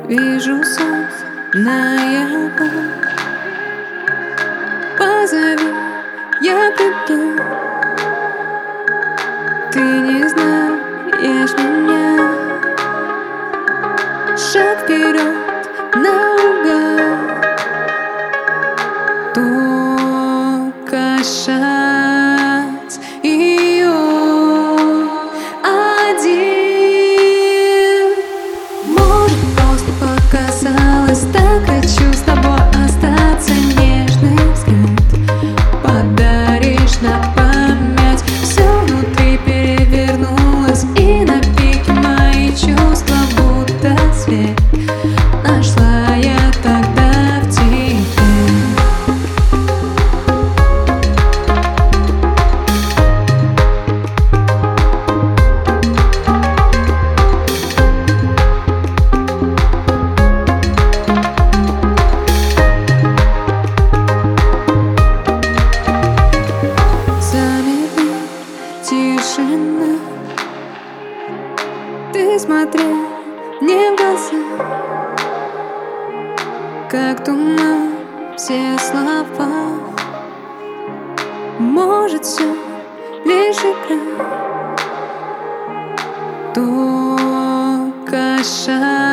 Вижу сон наяву. Позови, я приду. Ты не знаешь меня. Шаг вперед, наугад. Только шанс и он один. Может, просто показалось, так хочу с тобой остаться. Нежный взгляд подаришь на память. Все внутри перевернулось, и на пике мои чувства будто свет нашла я тогда в тебе. Тишина. Ты смотрел мне в глаза, как туман все слова. Может, все лишь игра, только шаг.